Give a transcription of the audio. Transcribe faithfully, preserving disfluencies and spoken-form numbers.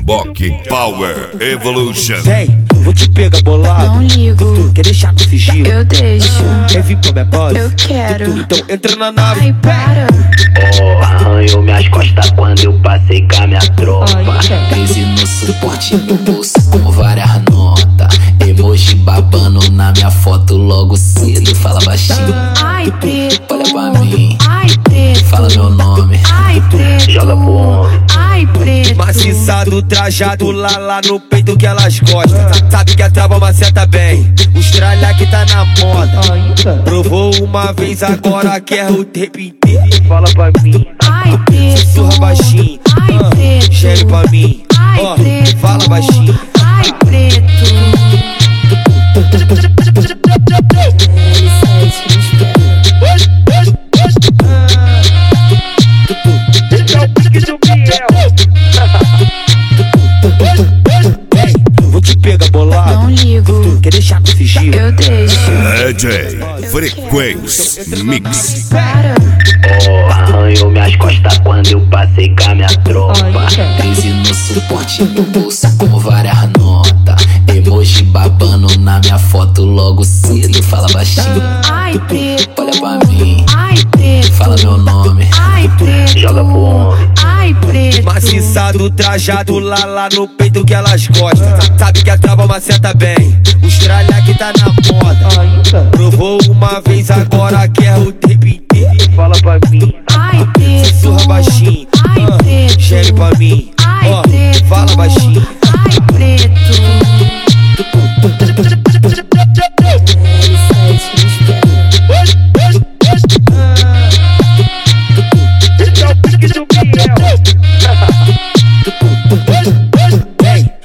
Bock Power Evolution. Vem, vou te pegar bolado. Não ligo. Tu quer deixar com sigilo? Eu deixo. Quer vir pra minha base? Eu quero. Então entra na nave. Ai, para. Oh, arranhou minhas costas quando eu passei com a minha tropa. treze no suporte do bolso com várias notas. Emoji babando na minha foto logo cedo. Fala baixinho, Ai, preto. olha pra mim. Ai, preto. Fala meu nome. Ai, preto. Joga pro homem. Ai, preto. Maciçado, trajado lá, lá no peito que elas gostam. Sabe que a trava maceta bem. Os tralha que tá na moda. Provou uma vez, agora quer o tempo inteiro. Fala pra mim. Ai, preto. Sussurra baixinho. Ai, preto. Gere pra mim. Ai, Ó, preto. fala baixinho. Ai, preto. Vou te pegar bolado. Não ligo. Quer deixar com sigilo? Eu deixo. D J Frequência Mix. Para. Oh, arranhou minhas costas quando eu passei com a minha tropa. treze no suporte do bolso com várias notas. Emoji babando na minha foto logo cedo. Fala baixinho, Ai, preto. olha pra mim. Ai, preto. Fala meu nome. Ai, preto. Joga pro homem. Ai, preto. Maciçado, trajado lá, lá no peito que elas gostam. Sabe que a trava maceta bem. Os tralha que tá na moda. Provou uma vez, agora quer o tempo inteiro. Fala pra mim. Ai, preto. Sussurra baixinho. Ai, preto. Gere pra mim. Ai, Ó, preto. fala baixinho. Ai, preto.